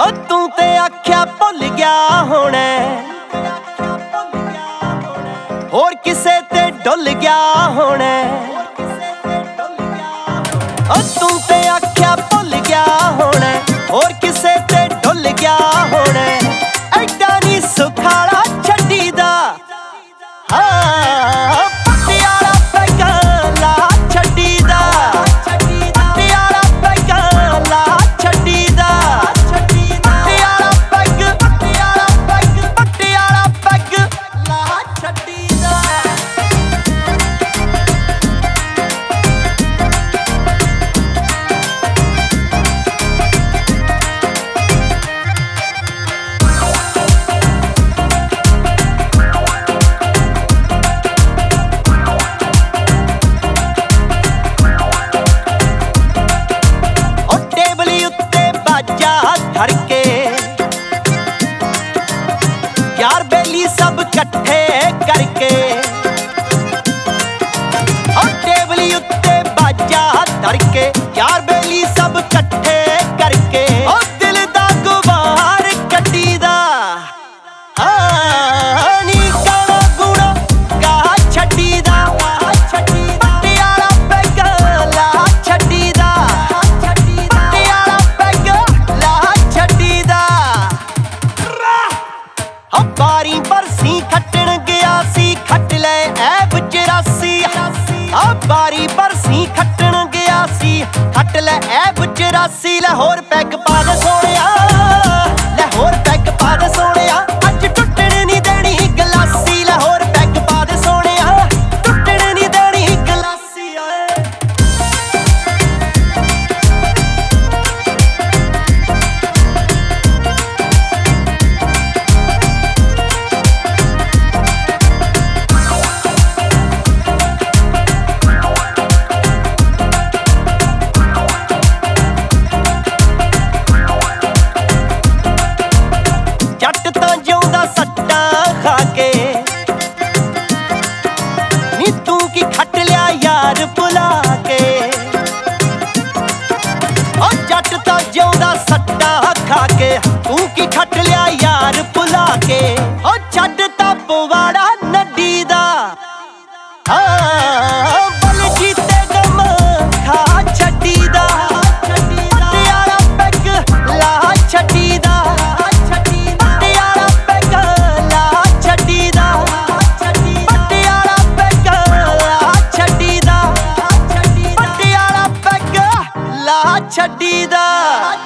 ओ तू ते आख्या भुल गया होना, होर किसे ते डुल गया होना। ओ तू ते आख्या भुल गया होना, होर किसे ते डुल गया होना। ऐडा नी सुखाला छड्डी दा, हाँ पटियाला पैगा ला छड्डी दा, पटियाला पैगा ला छड्डी दा, Patiala peg Patiala peg Patiala peg ला छड्डी दा। धड़के यार बेली सब कट्ठे करके, और टेबली उत्ते बाजा धड़के यार बेली सब कट्ठे करके। और दिल दा गुबार कट्टी दा, नी काला गुणा गा छड्डी दा, पटियाला पैगा ला छड्डी दा, पटियाला पैगा ला छड्डी दा। बारी बरसी खट्टण गया सी खट ले ऐब 84, बारी बरसी खट्टण गया सी खट ले ऐब 84। लाहौर पैग पा दे सोहणिया, लाहौर पैग पा दे सोहणिया, अज टुटण नी देनी गलासी। लाहौर पैग पा दे सोहणिया, टुटण नी देनी गलासी। जट तां जिउंदा सट्टा खा के, नी तू की खट लिया यार भुला के। ओ जट तां जिउंदा सट्टा खा के, तू की खट लिया यार भुला के। ओ छड्ड तां पवाड़ा नड्डी दा, हाँ बल जीते गम खा छड्डी दा, पटियाला पैग ला छड्डी दा, पटियाला पैग ला छड्डी दा, पटियाला पैग ला छड्डी दा, पटियाला पैग ला छड्डी दा।